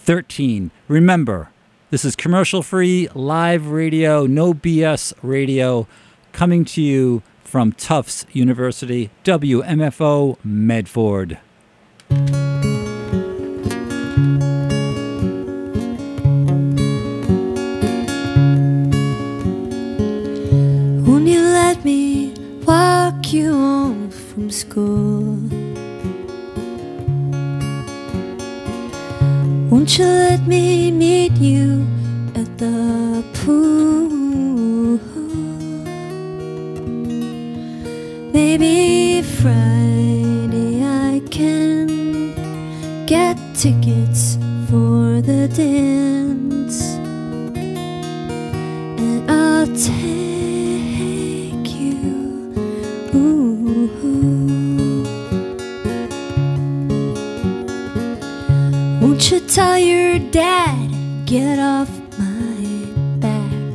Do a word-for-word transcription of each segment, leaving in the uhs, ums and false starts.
thirteen. Remember, this is commercial-free, live radio, no B S radio, coming to you from Tufts University, W M F O Medford. Won't you let me walk you home from school? Won't you let me meet you at the pool? Maybe Friday I can get tickets for the dance, and I'll take you. Ooh. Won't you tell your dad, get off my back?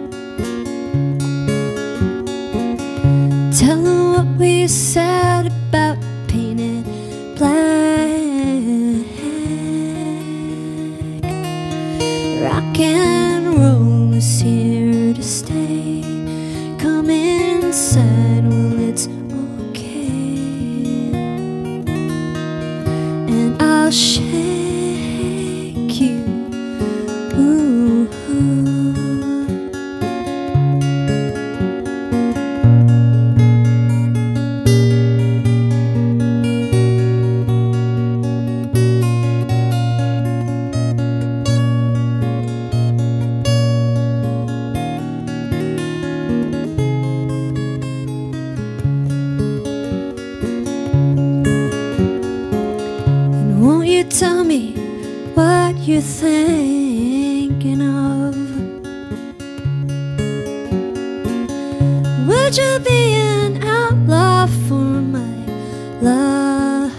Tell him what we said about painted black. Rock and roll is here to stay. Come inside, well it's okay, and I'll shake you. Ooh. And won't you tell me what you're thinking of? Would you be an outlaw for my love?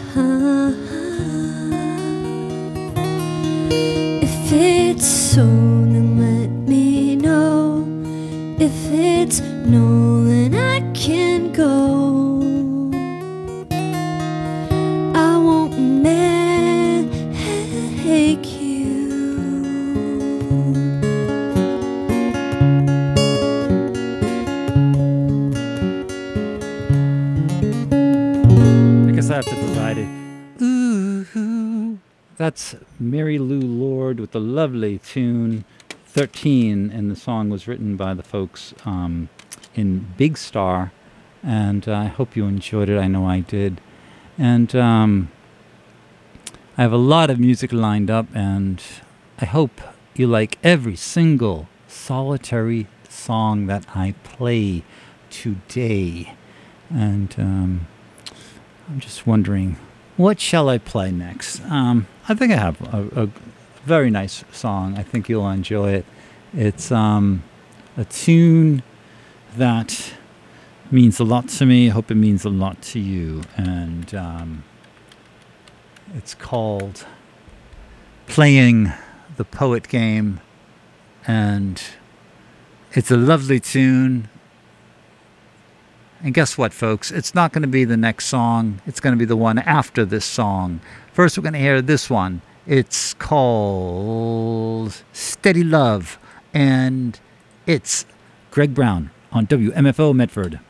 If it's so, then let me know. If it's no, then I can go. I won't make you. I guess I have to provide it. Ooh, that's Mary Lou Lord with the lovely tune thirteen, and the song was written by the folks um, in Big Star, and uh, I hope you enjoyed it. I know I did. And um, I have a lot of music lined up, and I hope you like every single solitary song that I play today. And um, I'm just wondering, what shall I play next? Um, I think I have a, a very nice song. I think you'll enjoy it. It's um, a tune that means a lot to me. I hope it means a lot to you. And um, it's called Playing the Poet Game. And it's a lovely tune. And guess what, folks? It's not going to be the next song. It's going to be the one after this song. First, we're going to hear this one. It's called Steady Love. And it's Greg Brown on W M F O Medford.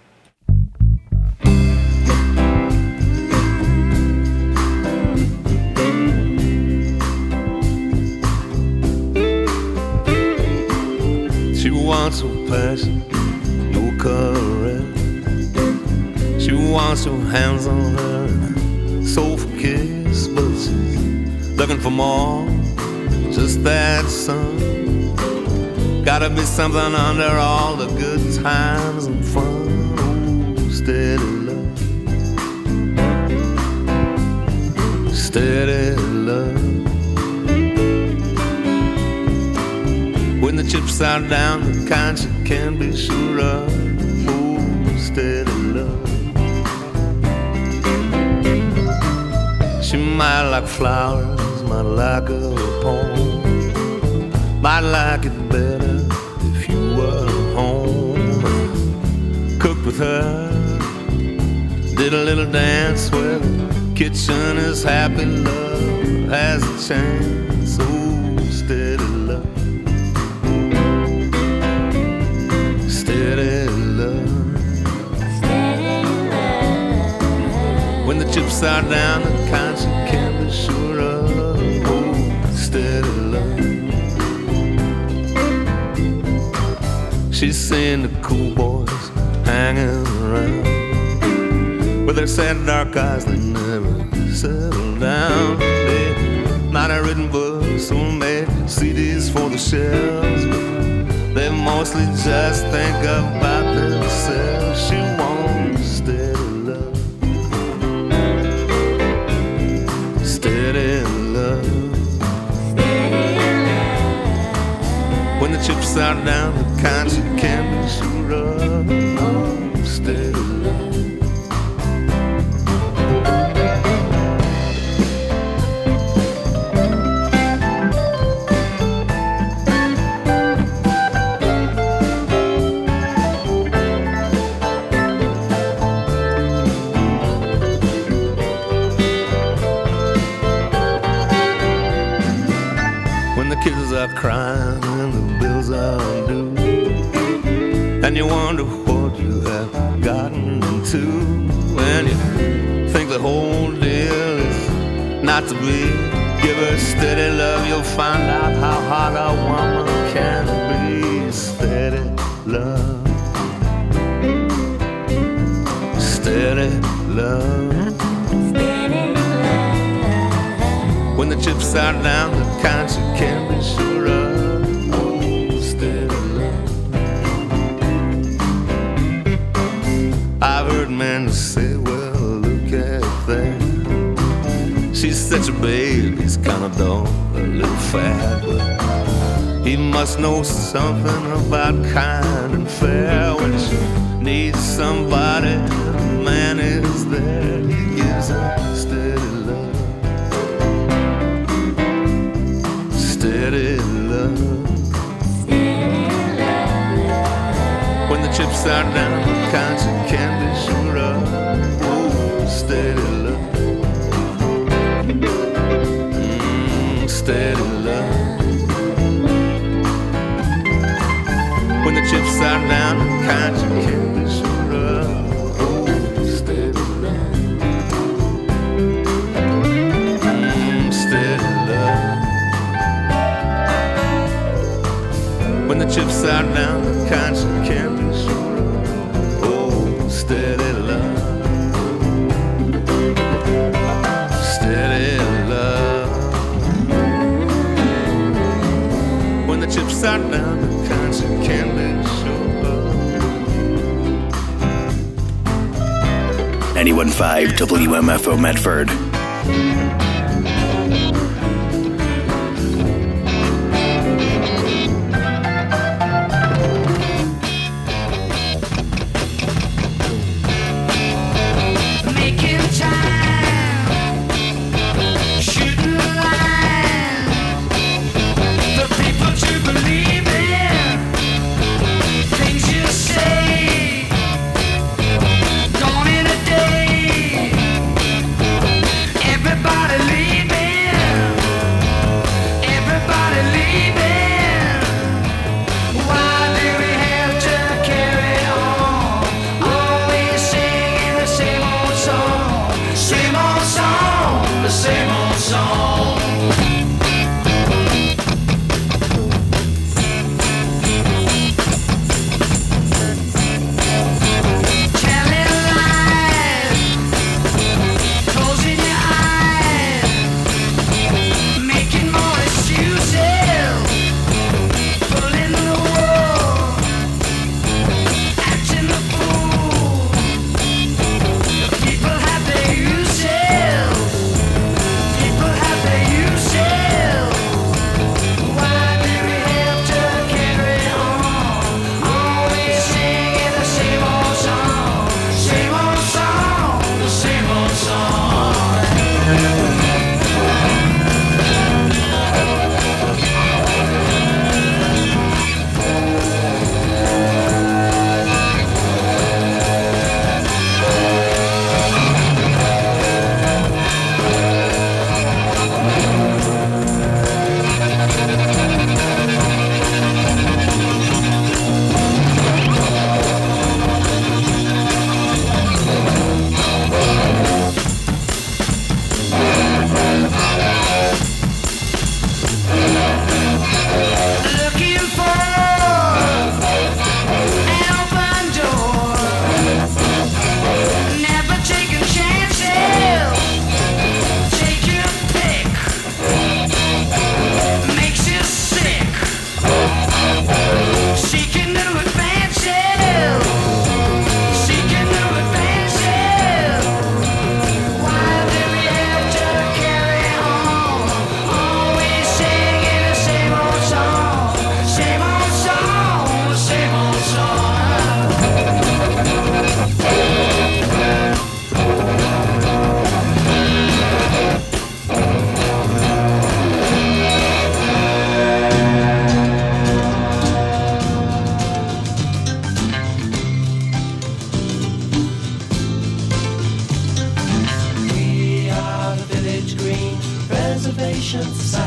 She wants some passion, no caress. She wants your hands on her, soulful kiss, but she's looking for more, just that sun. Gotta be something under all the good times and fun. Oh, steady love, steady love. When the chips are down, the kind you can be sure of. Oh, steady love. She might like flowers, might like a poem, might like it better if you were home. Cooked with her, did a little dance where the kitchen is happy. Love has a chance chips are down, the kind she can't be sure of. Oh, steady love. She's seeing the cool boys hanging around with their sad dark eyes, they never settle down. They might have written books or made C Ds for the shelves, but they mostly just think about themselves. She wants steady love, steady love. When the chips are down, the kind she can't be sure of. Oh, steady love. Crying and the bills are due, and you wonder what you have gotten into, and you think the whole deal is not to be. Give her steady love, you'll find out how hard a woman can be. Steady love, steady love, steady love. When the chips are down, the kind you can't be sure of. I've heard men say, well, look at that. She's such a babe, he's kind of dull, a little fat, but he must know something about kind and fair. When she needs somebody, the man is there. He gives her steady love, steady love, steady love. When the chips are down, the kind you can't be sure of. Oh, steady love, mm, steady love. When the chips are down, the kind you can't be sure of. Oh, steady love, mm, steady love. When the chips are down, the kind you can't be sure of. Steady love, steady love. When the chips are down, the kind you can't be sure of. ninety-one point five W M F O Medford.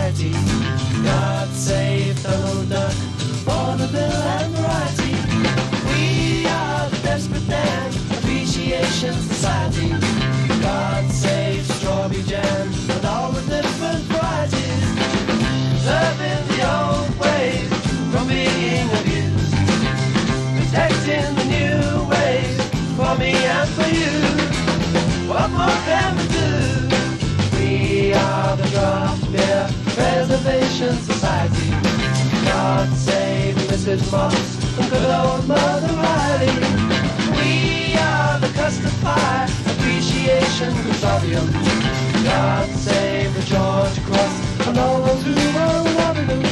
society. God save Donald Duck, vaudeville and variety. We are the Desperate Dan Appreciation Society. God save strawberry jam and all the different varieties. Serving the old ways from being abused. Protecting the new ways for me and for you. What more can we do? We are the Draft Beer Preservation Society. God save Missus Moss and good old Mother Riley. We are the Custard Pie Appreciation Consortium. God save the George Cross and all those who own Avenue.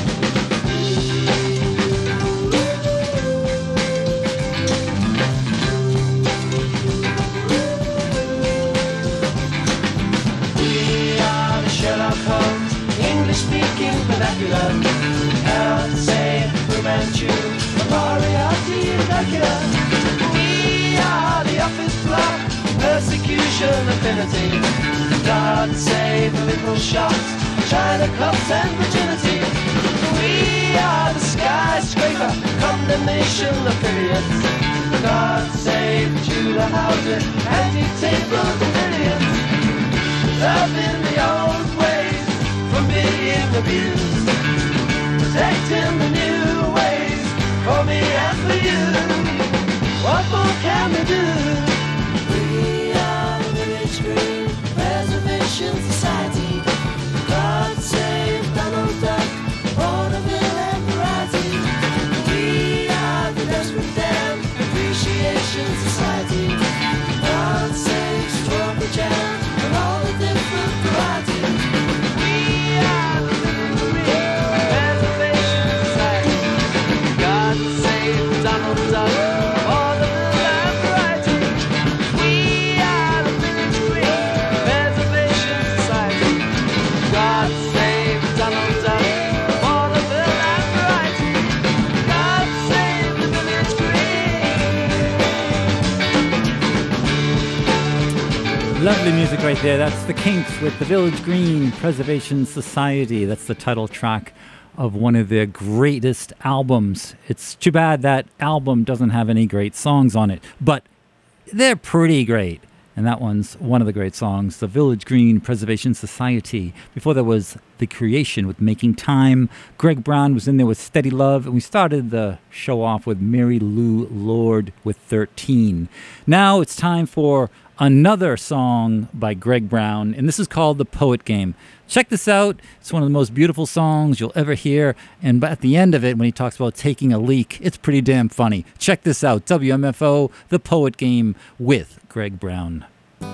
We are the Sherlock Holmes English-speaking vernacular. God save Fu Manchu and Moriarty and Dracula. We are the office block persecution affinity. God save the little shots, China cups and virginity. We are the skyscraper condemnation affiliates. God save the Tudor houses, antique tables and billions. Loving the old ways from being abused. Protecting the new ways for me and for you. What more can we do? We are the Village Green Preservation Society. God save Donald Duck, vaudeville and variety. We are the Desperate Dan Appreciation Society. God save strawberry jam and all the different varieties. We are the Village Green Preservation Society. God save Donald Duck, vaudeville and variety. We are the Village Green Preservation Society. God save Donald Duck, vaudeville and variety. God save the Village Green. Lovely music right there. That's the Kinks with the Village Green Preservation Society. That's the title track of one of their greatest albums. It's too bad that album doesn't have any great songs on it, but they're pretty great. And that one's one of the great songs, the Village Green Preservation Society. Before there was The Creation with Making Time. Greg Brown was in there with Steady Love. And we started the show off with Mary Lou Lord with thirteen. Now it's time for another song by Greg Brown, and this is called The Poet Game. Check this out. It's one of the most beautiful songs you'll ever hear, and at the end of it, when he talks about taking a leak, it's pretty damn funny. Check this out, W M F O, The Poet Game with Greg Brown.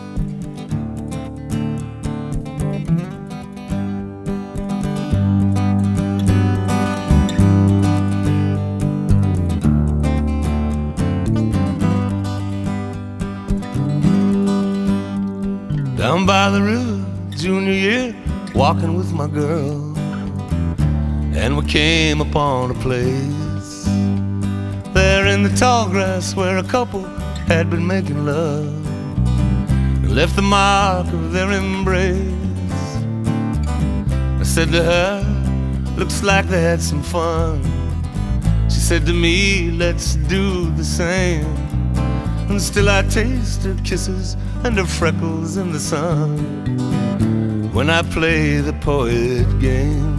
Down by the river, junior year, walking with my girl, and we came upon a place there in the tall grass where a couple had been making love and left the mark of their embrace. I said to her, looks like they had some fun. She said to me, let's do the same. And still I taste her kisses and her freckles in the sun when I play the poet game.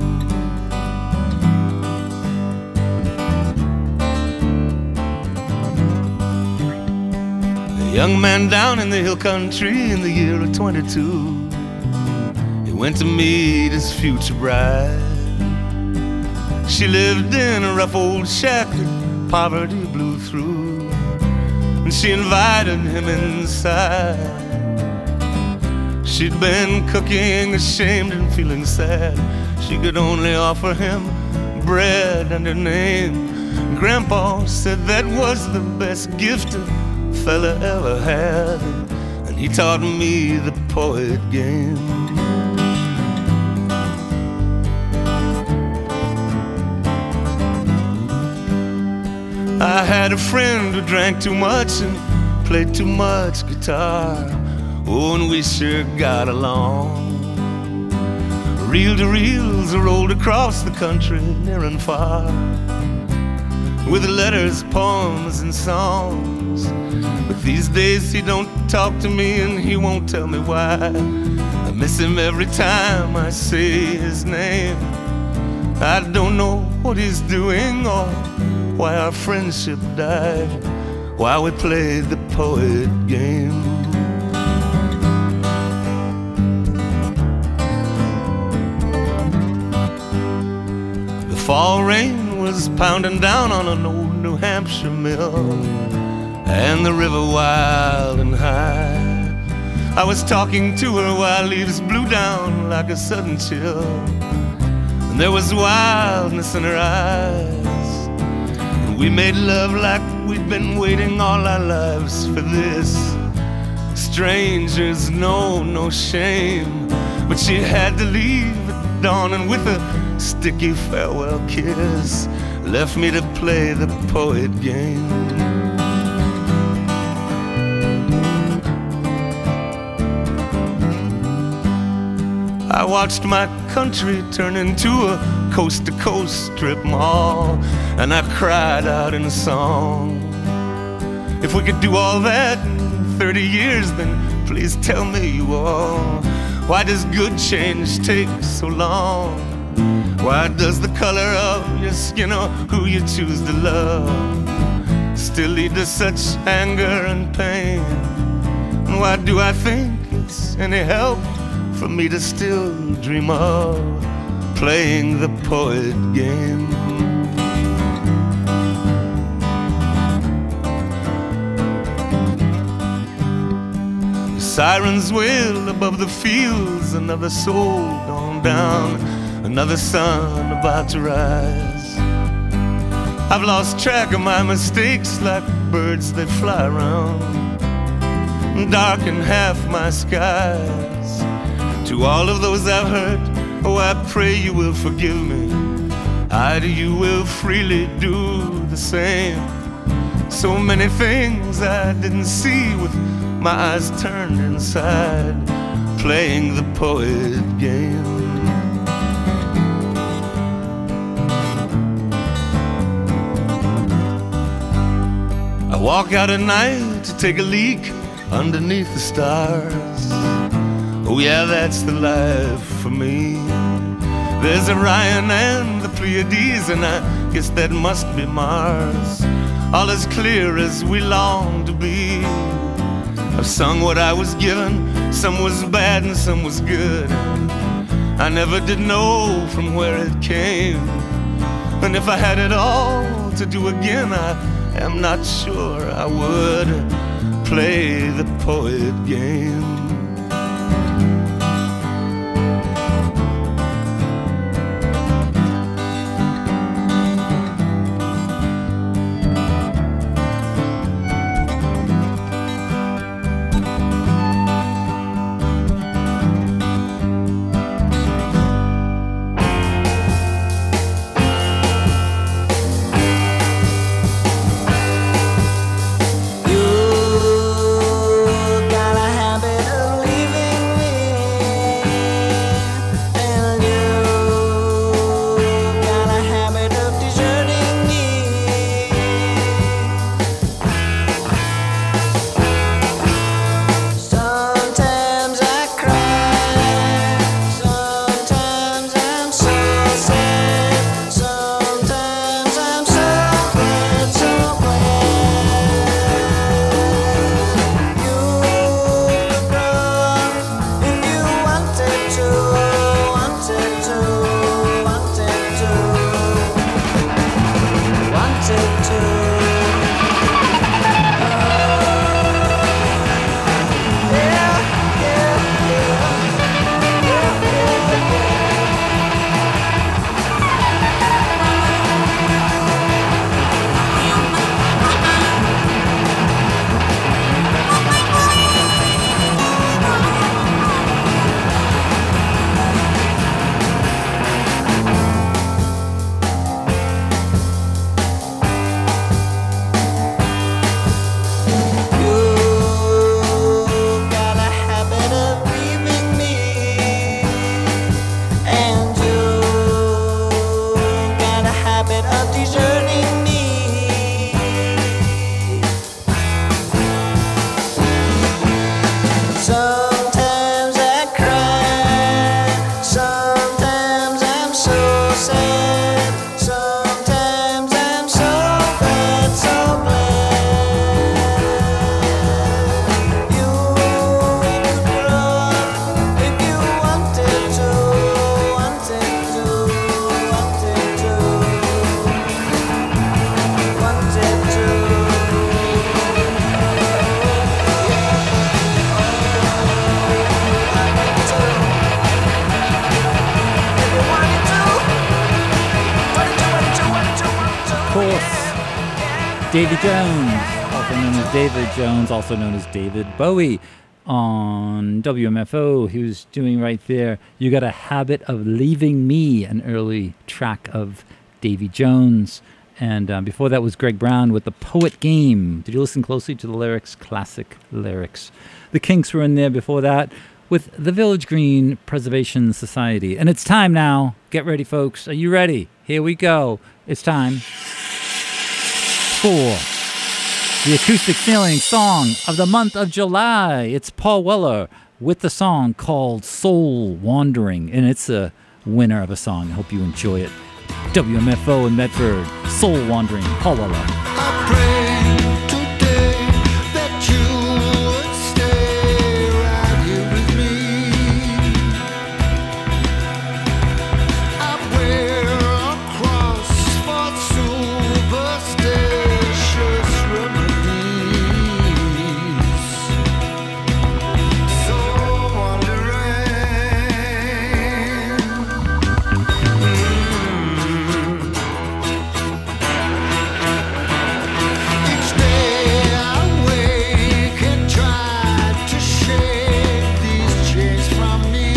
A young man down in the hill country in the year of twenty-two, he went to meet his future bride. She lived in a rough old shack that poverty blew through, and she invited him inside. She'd been cooking, ashamed and feeling sad. She could only offer him bread and her name. Grandpa said that was the best gift a fella ever had, and he taught me the poet game. I had a friend who drank too much and played too much guitar. Oh, and we sure got along. Reel-to-reels rolled across the country, near and far, with letters, poems, and songs. But these days he don't talk to me and he won't tell me why. I miss him every time I say his name. I don't know what he's doing or why our friendship died, why we played the poet game. Fall rain was pounding down on an old New Hampshire mill, and the river wild and high. I was talking to her while leaves blew down like a sudden chill, and there was wildness in her eyes. And we made love like we'd been waiting all our lives for this. Strangers know no shame, but she had to leave at dawn, and with a sticky farewell kiss left me to play the poet game. I watched my country turn into a coast-to-coast strip mall, and I cried out in a song. If we could do all that in thirty years, then please tell me you all, why does good change take so long? Why does the color of your skin or who you choose to love still lead to such anger and pain? And why do I think it's any help for me to still dream of playing the poet game? The sirens wail above the fields, another soul gone down, another sun about to rise. I've lost track of my mistakes like birds that fly around, darken half my skies. To all of those I've hurt, oh, I pray you will forgive me. I to you will freely do the same. So many things I didn't see with my eyes turned inside, playing the poet game. I walk out at night to take a leak underneath the stars. Oh yeah, that's the life for me. There's Orion and the Pleiades, and I guess that must be Mars, all as clear as we long to be. I've sung what I was given, some was bad and some was good. I never did know from where it came, and if I had it all to do again, I am not sure I would play the poet game. Got a habit of course, Davy Jones, also known as David Jones, also known as David Bowie, on W M F O. He was doing right there, You Got a Habit of Leaving Me, an early track of Davy Jones. And uh, before that was Greg Brown with The Poet Game. Did you listen closely to the lyrics? Classic lyrics. The Kinks were in there before that with the Village Green Preservation Society. And it's time now. Get ready, folks. Are you ready? Here we go. It's time for the acoustic ceiling song of the month of July. It's Paul Weller with the song called Soul Wandering, and it's a winner of a song. I hope you enjoy it. W M F O in Medford, Soul Wandering, Paul Weller. I pray today that you would stay right here with me. I wear a cross for superstitious remedies. So wandering. Each day I wake and try to shake these chains from me.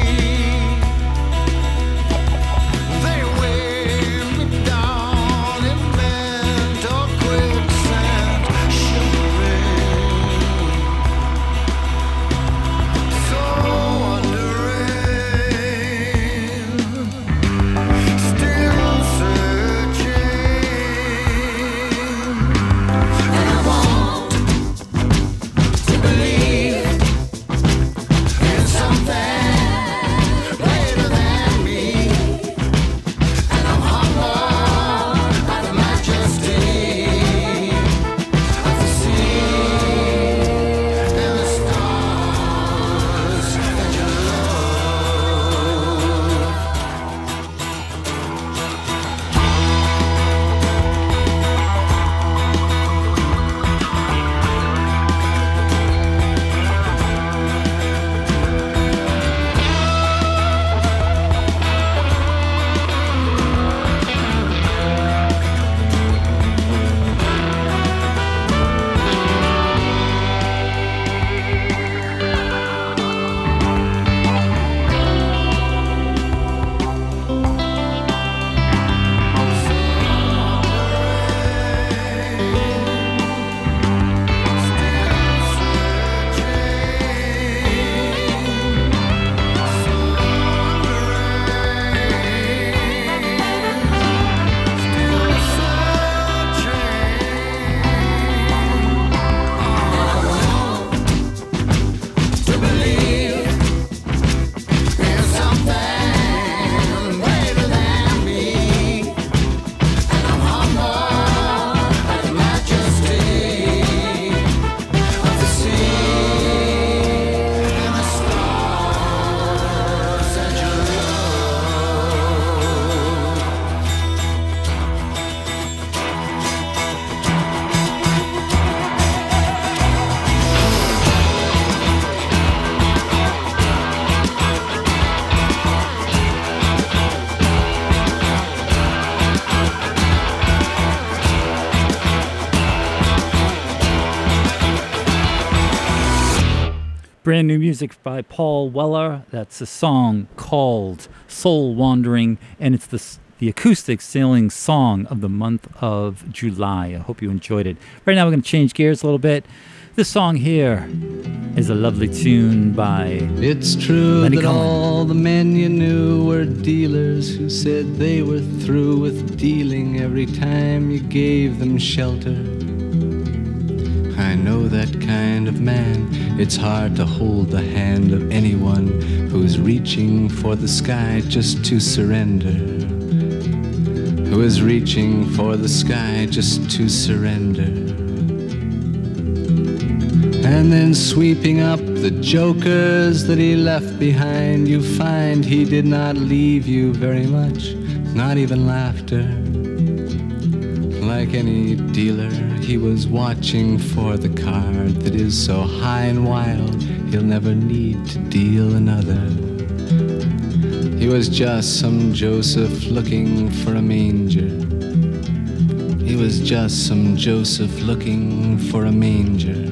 They weigh me down in mental quicksand, shivering, so wandering, still searching. And I want to believe in something greater than me. And I'm humbled by the majesty of the sea and the stars that you to believe in something greater than me. And I'm humbled by the majesty of the sea and the stars that you Brand new music by Paul Weller. That's a song called Soul Wandering, and it's the, s- the acoustic ceiling song of the month of July. I hope you enjoyed it. Right now we're going to change gears a little bit. This song here is a lovely tune by It's true Lenny that Cohen. all the men you knew were dealers who said they were through with dealing every time you gave them shelter. I know that kind of man. It's hard to hold the hand of anyone who's reaching for the sky just to surrender. Who is reaching for the sky just to surrender. And then sweeping up the jokers that he left behind, you find he did not leave you very much, not even laughter. Like any dealer, he was watching for the card that is so high and wild, he'll never need to deal another. He was just some Joseph looking for a manger. He was just some Joseph looking for a manger.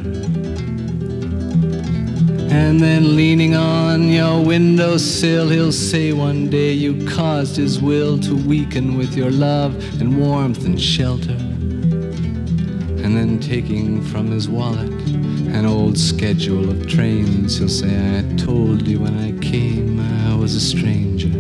And then leaning on your windowsill, he'll say one day you caused his will to weaken with your love and warmth and shelter. And then taking from his wallet an old schedule of trains, he'll say, I told you when I came I was a stranger.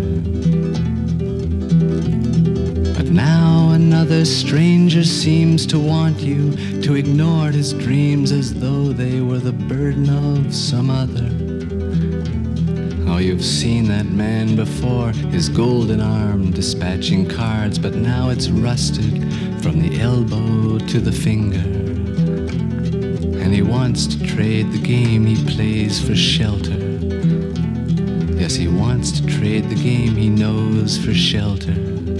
But now another stranger seems to want you to ignore his dreams as though they were the burden of some other. Oh, you've seen that man before, his golden arm dispatching cards, but now it's rusted from the elbow to the finger. And he wants to trade the game he plays for shelter. Yes, he wants to trade the game he knows for shelter.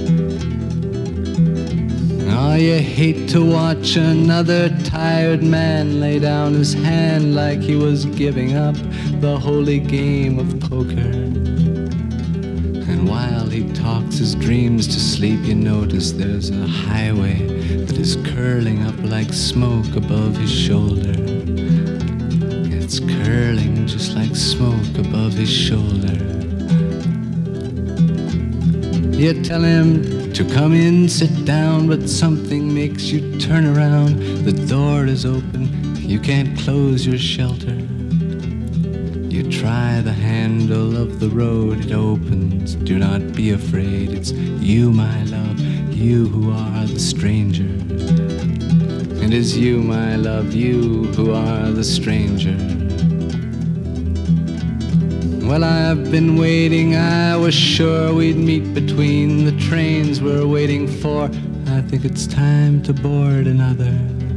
Oh, you hate to watch another tired man lay down his hand like he was giving up the holy game of poker. And while he talks his dreams to sleep, you notice there's a highway that is curling up like smoke above his shoulder. It's curling just like smoke above his shoulder. You tell him to come in, sit down, but something makes you turn around. The door is open, you can't close your shelter. You try the handle of the road, it opens. Do not be afraid, it's you, my love, you who are the stranger. It is you, my love, you who are the stranger. Well, I've been waiting, I was sure we'd meet between the trains we're waiting for. I think it's time to board another.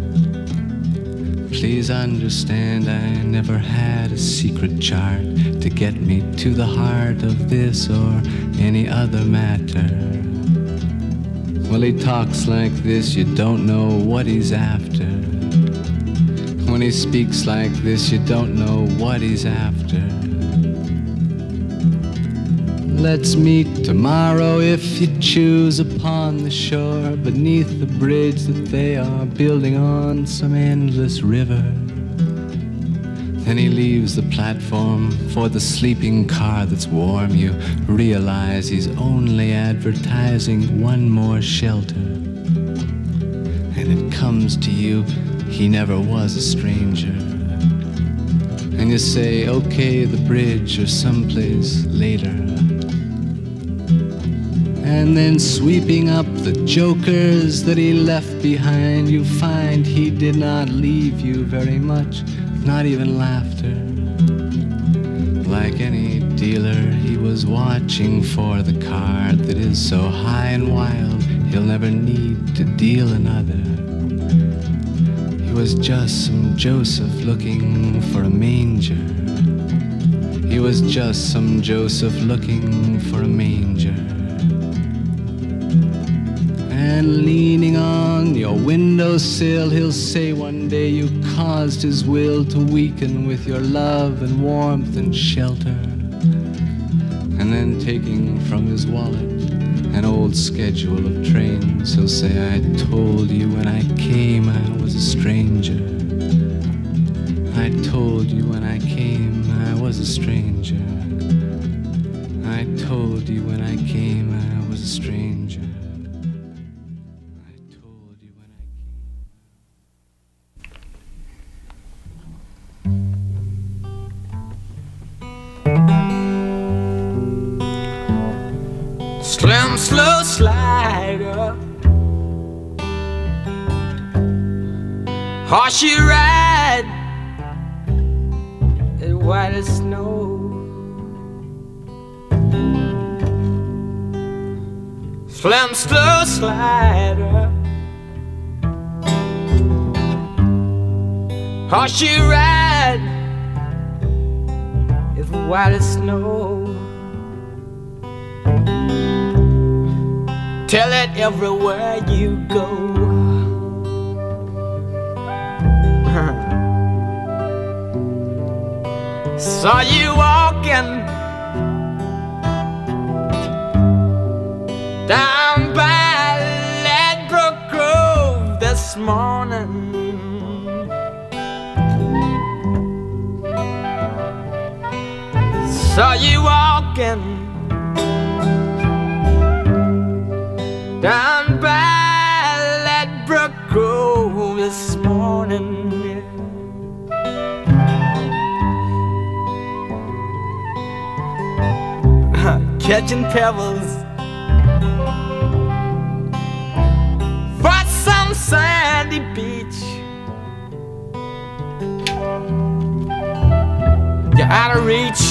Please understand, I never had a secret chart to get me to the heart of this or any other matter. Well, he talks like this, you don't know what he's after. When he speaks like this, you don't know what he's after. Let's meet tomorrow if you choose upon the shore, beneath the bridge that they are building on some endless river. Then he leaves the platform for the sleeping car that's warm. You realize he's only advertising one more shelter. And it comes to you, he never was a stranger. And you say, okay, the bridge or someplace later. And then sweeping up the jokers that he left behind, you find he did not leave you very much, not even laughter. Like any dealer, he was watching for the card that is so high and wild, he'll never need to deal another. He was just some Joseph looking for a manger. He was just some Joseph looking for a manger. And leaning on your windowsill, he'll say one day you caused his will to weaken with your love and warmth and shelter. And then taking from his wallet an old schedule of trains, he'll say, I told you when I came I was a stranger. I told you when I came I was a stranger. I told you when I came I was a stranger. Slim, slow slider, horsey ride, as white as snow. Slim, slow slider, horsey ride, as white as snow. Tell it everywhere you go. Saw you walking down by Ladbroke Grove. walking down by Ladbroke Grove this morning. Catching pebbles for some sandy beach. You're out of reach.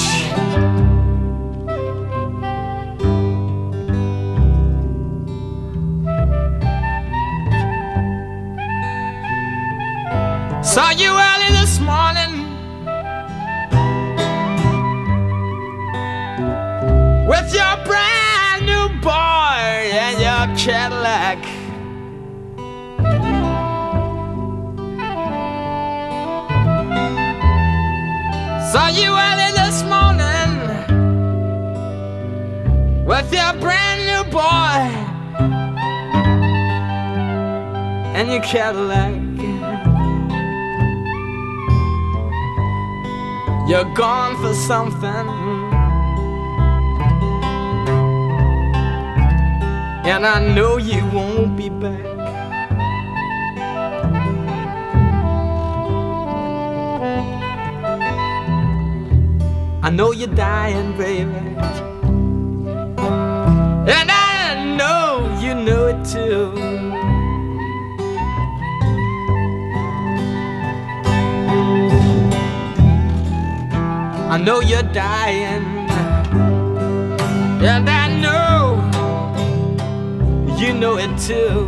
Saw you early this morning with your brand new boy and your Cadillac. Saw you early this morning with your brand new boy and your Cadillac. You're gone for something, and I know you won't be back. I know you're dying, baby, and I know you know it too. I know you're dying, and I know you know it too.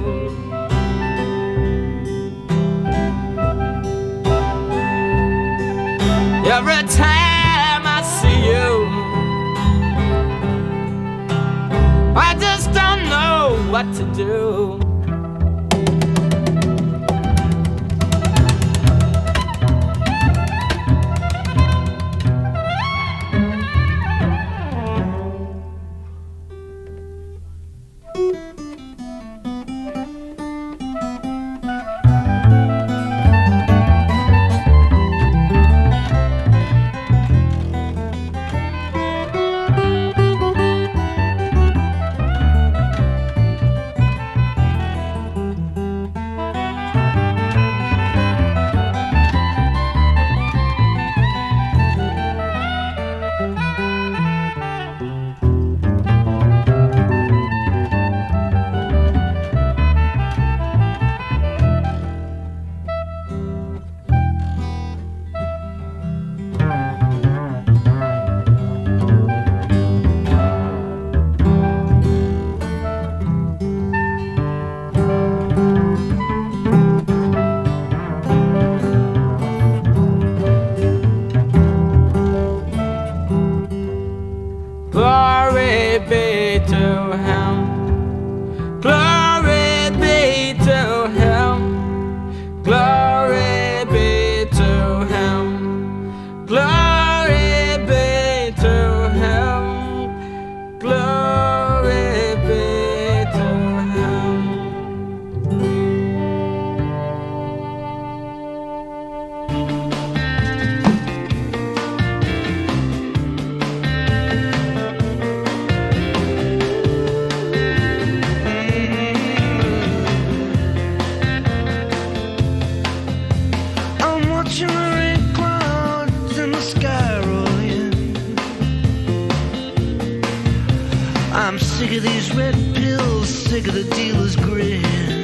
Every time I see you, I just don't know what to do. Glory be to him. Glory be to him. Glory be to him. Glory be to him. Glory be to him. I'm watching the red clouds in the sky roll in. I'm sick of these red pills, sick of the dealer's grin.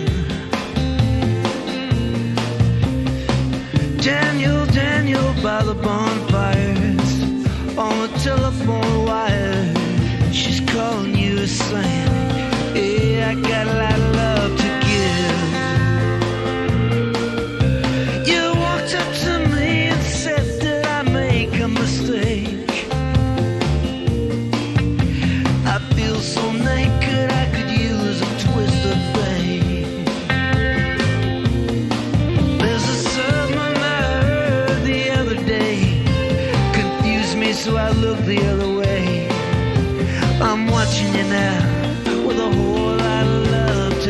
Daniel, Daniel by the bonfires, on the telephone wire, she's calling you saying, hey, I got a lot of love to give. You walked up to me and said, did I make a mistake? I feel so naked I could use a twist of fate. There's a sermon I heard the other day, confused me so I looked the other way. I'm watching you now with a whole lot of love to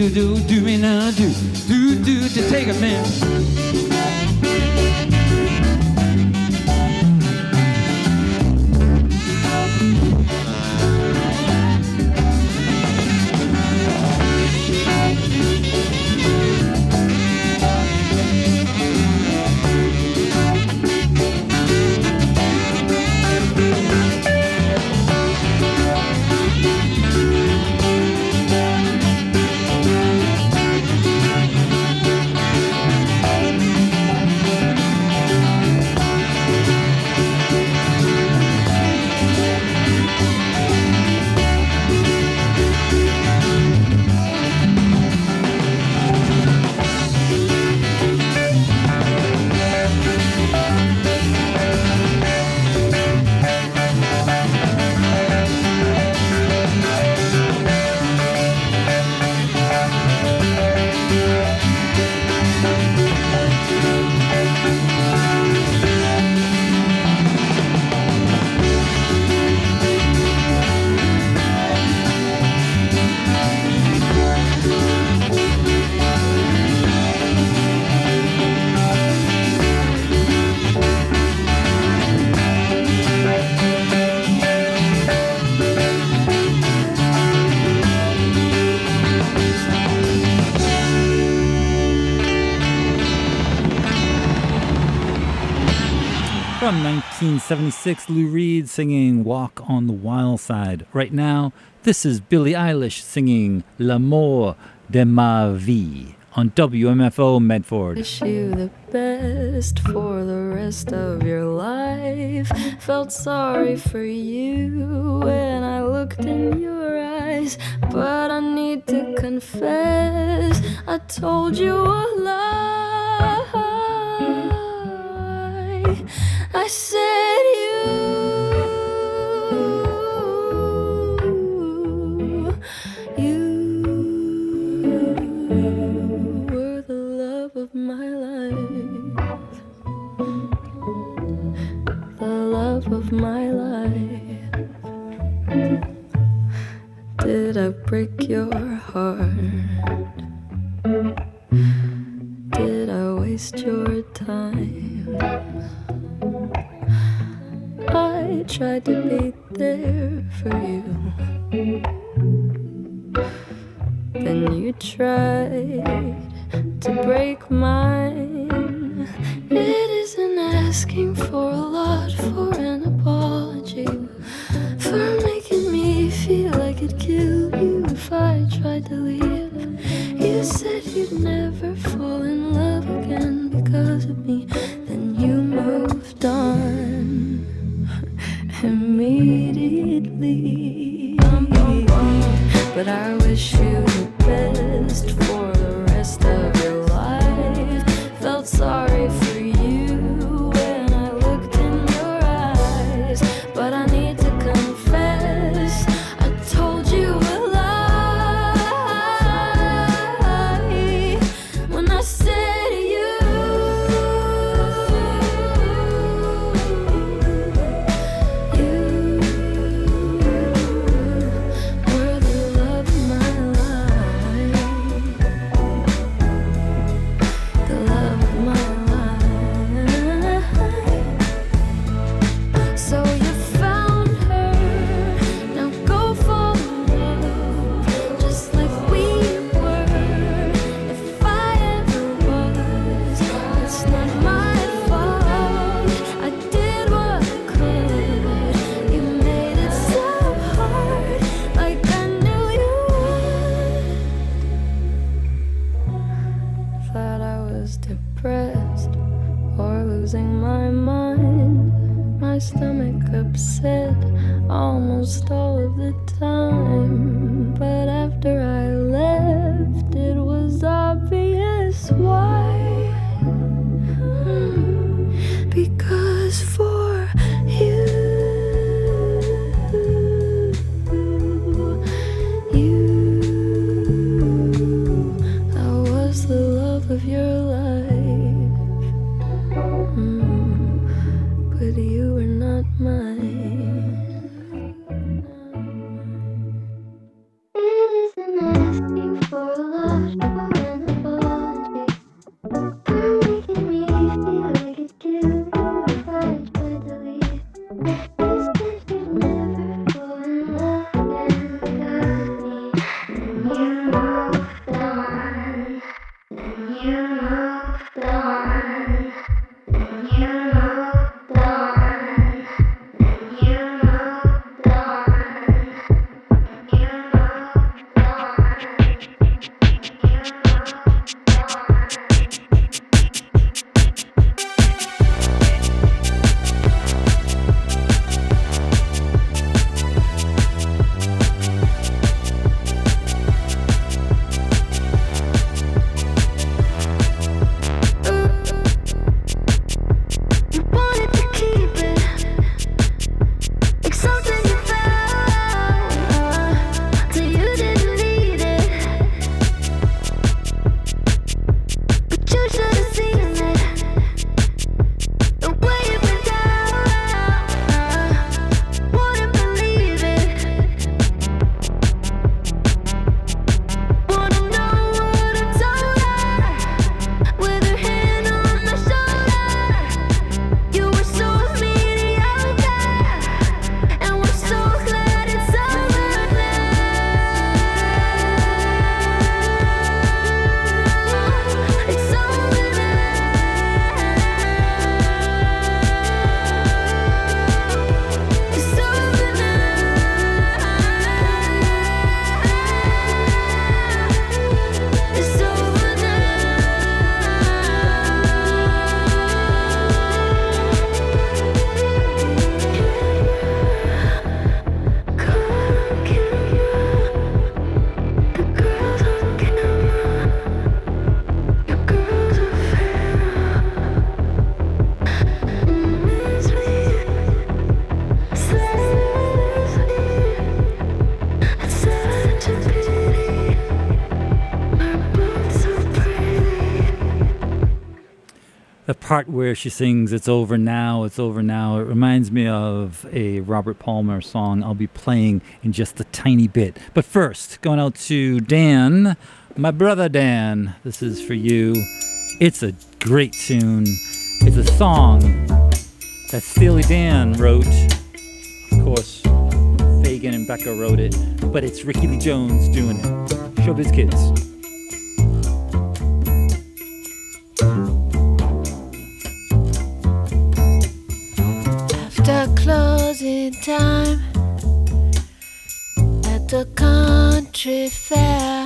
do do do me now do do do to take a man. From nineteen seventy-six, Lou Reed singing Walk on the Wild Side. Right now, this is Billie Eilish singing L'amour de ma vie on W M F O Medford. Wish you the best for the rest of your life. Felt sorry for you when I looked in your eyes, but I need to confess I told you a lie. I said you, you were the love of my life, the love of my life. Did I break your heart? Did I waste your time? I tried to be there for you, then you tried to break mine. It isn't asking for a lot for an apology, for making me feel I could kill you if I tried to leave. You said you'd never fall in love again because of me, then you moved on immediately. But I wish you the best for the rest of your life. Felt sorry for you when I looked in your eyes, but I need to confess I told you a lie when I said you, you were the love of my life, the love of my life. So you found her, now go fall in love, just like we were. If I ever was, it's not my fault. I did what I could. You made it so hard, like I knew you would. Thought I was depressed or losing my mind. My stomach upset almost all of the time, but after I left, it was obvious why. Hmm, Because for you, you, I was the love of your life. Hmm, But you were not mine. It isn't part where she sings, "It's over now, it's over now," it reminds me of a Robert Palmer song I'll be playing in just a tiny bit. But first, going out to Dan, my brother Dan. This is for you. It's a great tune. It's a song that Steely Dan wrote. Of course, Fagan and Becca wrote it, but it's Ricky Lee Jones doing it. Showbiz Kids. After closing time at the country fair,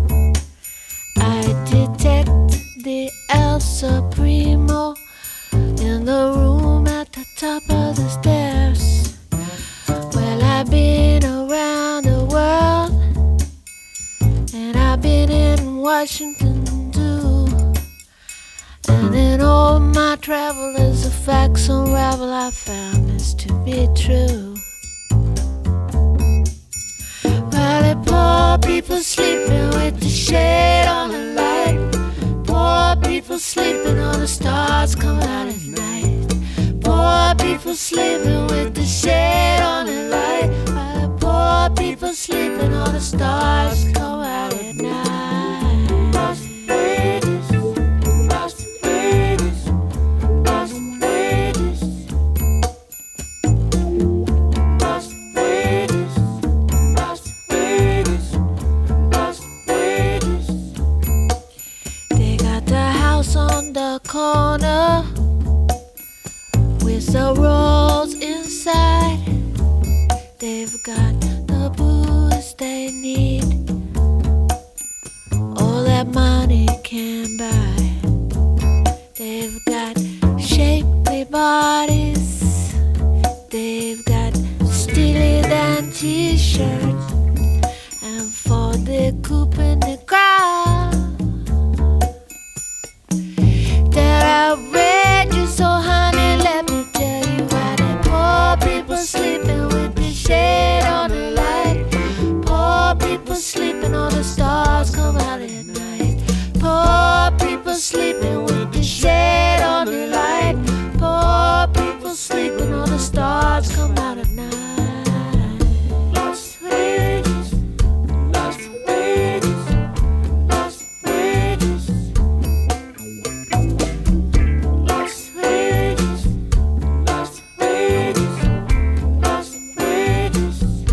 I detect the El Supremo in the room at the top of the stairs. Well, I've been around the world, and I've been in Washington too, and in all my travels, the facts unravel. I found this to be true. Well, the poor people sleeping with the shade on the light. Poor people sleeping on the stars come out at night. Poor people sleeping with the shade on the light. While the poor people sleeping on the stars come out at night. Las Vegas, Las Vegas, Las Vegas, Las Vegas, Las Vegas, Las Vegas. They got the house on the corner with the rolls inside. They've got the booze they need, all that money can buy. They've got shapely bodies, they've got Steely Dan t-shirts, and for the coupe in the crowd, they're outrageous. So honey, let me tell you why the poor people sleeping with the shade on the light. Poor people sleeping on the stars come out at night. Poor people sleeping with the shade on the light. Poor people sleeping on the stars come out at night. Las Vegas, Las Vegas, Las Vegas, Las Vegas, Las Vegas, Las Vegas,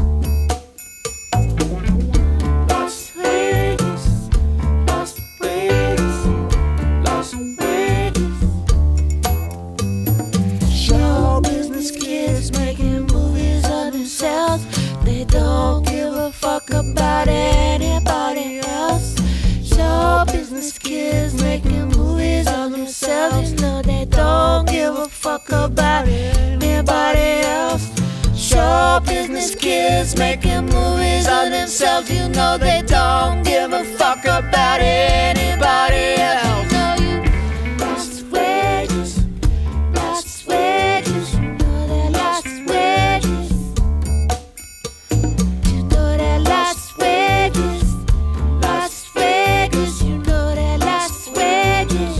Las Vegas, Las Vegas, Las Vegas. Show business kids making movies of themselves. They don't give a fuck about anybody else. Show business kids making movies of themselves. You know they don't give a fuck about anybody else. Show business kids making movies of themselves. You know they don't give a fuck about anybody else. No, you Las Vegas, Las Vegas, you know that Las Vegas. You know that Las Vegas, Las Vegas, you know that Las Vegas.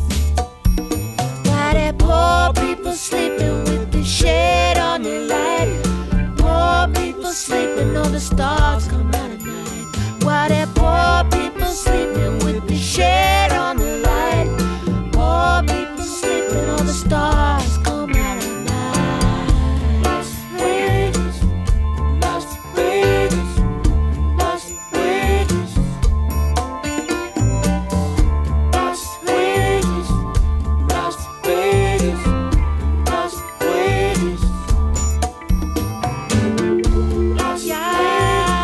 Why the poor people sleeping with the shade on the light? Poor people sleeping on the stars come out at night. Why the poor people sleeping with the shade on the light? Poor people sleeping on the stars come out at night. Las Vegas, Las Vegas, Las Vegas, Las Vegas, Las Vegas, Las Vegas. Las Vegas,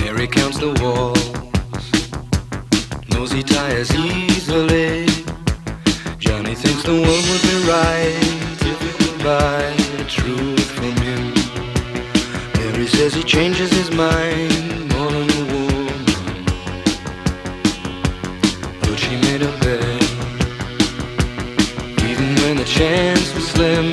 Mary counts the walls, knows he tires easily. Johnny thinks the world would be right if he could buy the truth from him. Mary says he changes his mind more than a woman, but she made a bet, even when the chance was slim.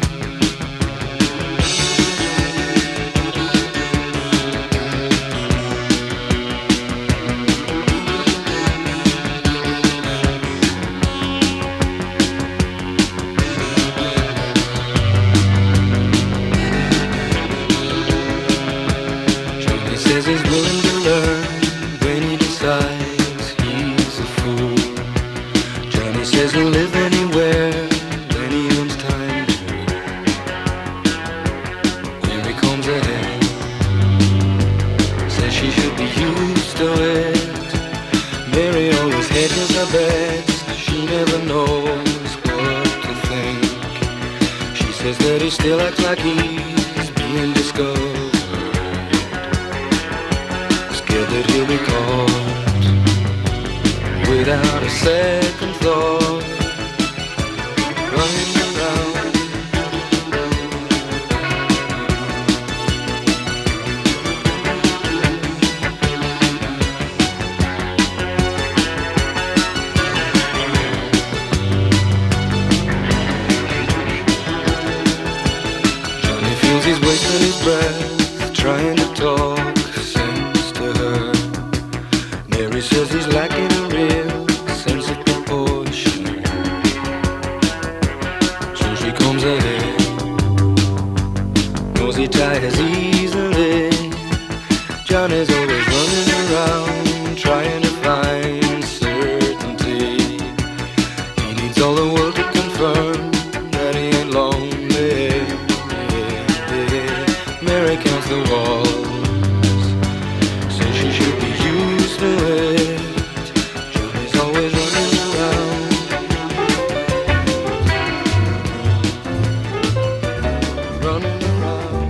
Says he's willing to learn when he decides he's a fool. Johnny says he'll live anywhere when he owns time. Here he comes ahead, says she should be used to it. Mary always hedges her bets, she never knows what to think. She says that he still acts like he's being discovered, that he'll be caught without a second thought, running Johnny feels he's wasting his breath trying to talk sense to her. Mary says he's lacking a real sense of proportion, so she comes ahead, knows he tires easily. Johnny's always running around trying to find certainty. He needs all the world to confirm that he ain't lonely. Mary counts the walls, says she should be used to it. Johnny's always running around, running around.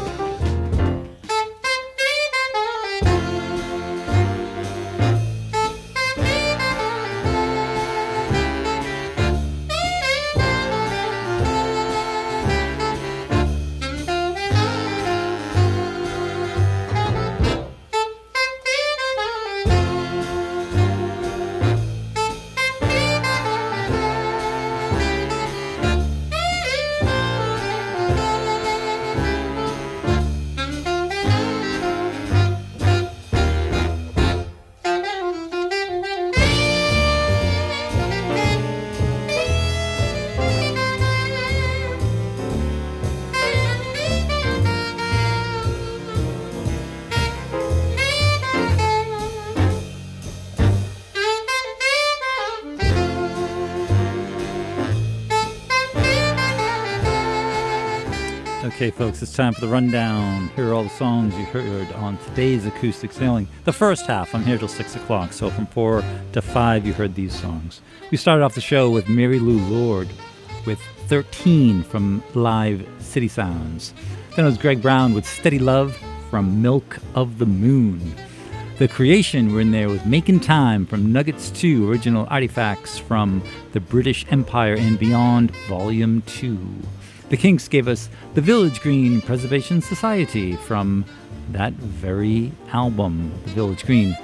Okay, folks, it's time for the rundown. Here are all the songs you heard on today's Acoustic Sailing. The first half, I'm here till six o'clock, so from four to five, you heard these songs. We started off the show with Mary Lou Lord with thirteen from Live City Sounds. Then it was Greg Brown with Steady Love from Milk of the Moon. The Creation were in there with Making Time from Nuggets two, original artifacts from the British Empire and Beyond, Volume two. The Kinks gave us the Village Green Preservation Society from that very album, the Village Green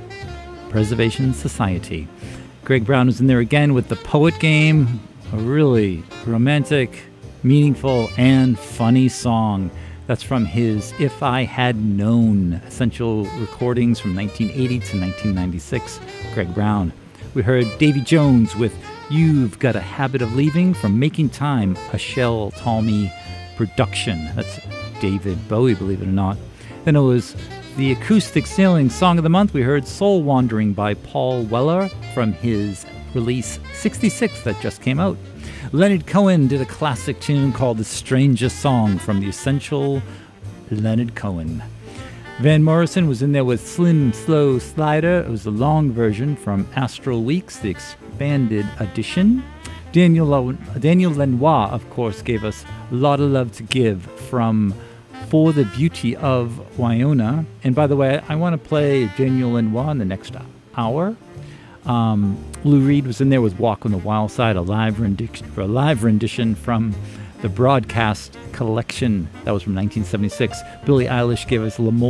Preservation Society. Greg Brown was in there again with The Poet Game, a really romantic, meaningful, and funny song. That's from his If I Had Known Essential Recordings from nineteen eighty to nineteen ninety-six, Greg Brown. We heard Davy Jones with You've Got a Habit of Leaving from Making Time, a Shel Talmy production. That's David Bowie, believe it or not. Then it was the Acoustic Sailing Song of the Month. We heard Soul Wandering by Paul Weller from his release sixty-six that just came out. Leonard Cohen did a classic tune called The Strangest Song from the Essential Leonard Cohen. Van Morrison was in there with Slim Slow Slider. It was the long version from Astral Weeks, the expanded edition. Daniel, Daniel Lanois, of course, gave us A Lot of Love to Give from For the Beauty of Wyona. And by the way, I want to play Daniel Lanois in the next hour. Um, Lou Reed was in there with Walk on the Wild Side, a live rendition, a live rendition from the Broadcast Collection. That was from nineteen seventy-six. Billie Eilish gave us L'Amour